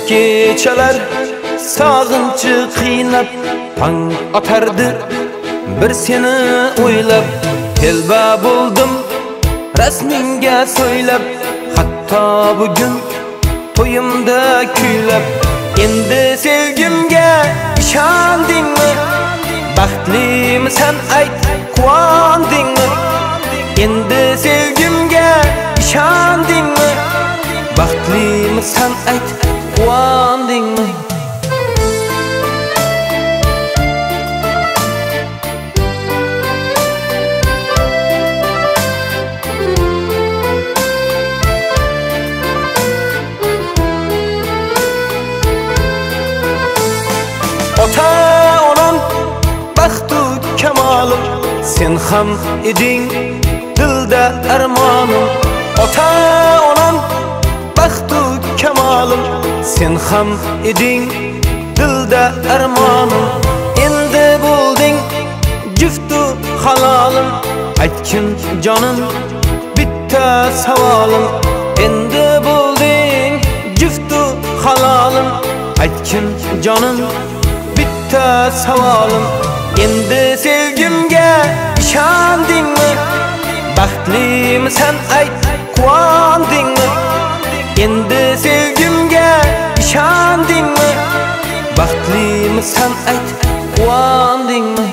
Kechalar sog'inchi qiynab tong otardi bir seni o'ylab telba bo'ldim rasmingga so'ylab hatto bugun to'yimda kuylab endi sevgimga ishondingmi baxtlimisan ayt quvondingmi endi sevgimga ishondingmi baxtlimisan ayt quvondingmi Ota-onam baxtu kamolim sen ham eding dilda armonim Ota-onam baxtu kamolim sen ham eding dilda armonim endi bo'lding juftu halolim aytgin jonim bitta savolim endi bo'lding juftu halolim aytgin jonim bitta savolim endi sevgimga ishondingmi baxtlimisan ayt quvondingmi endi sevgimga ishondingmi baxtlimisan ayt quvondingmi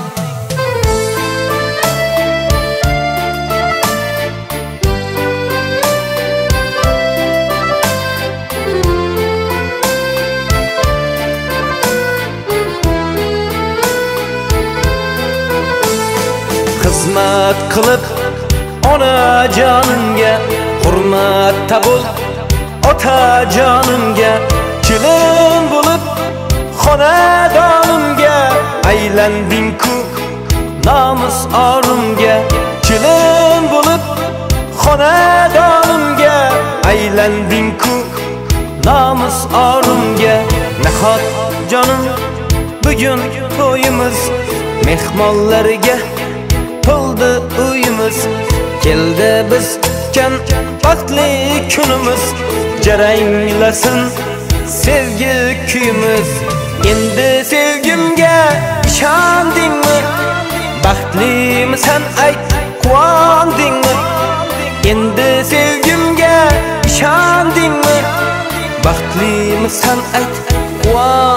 xizmat qilib ona jonimga hurmatda bo'l ota jonimga kelin bo'lib xonadonimga aylanding-ku nomus orimga kelin bo'lib xonadonimga aylanding-ku nomus orimga nahot jonim bugun to'yimiz mehmonlarga to'ldi uyimiz keldi biz kutgan baxtli kunimiz jaranglasin sevgi kuyimiz endi sevgimga ishondingmi baxtlimisan ayt quvondingmi endi sevgimga ishondingmi baxtlimisan ayt quvondingmi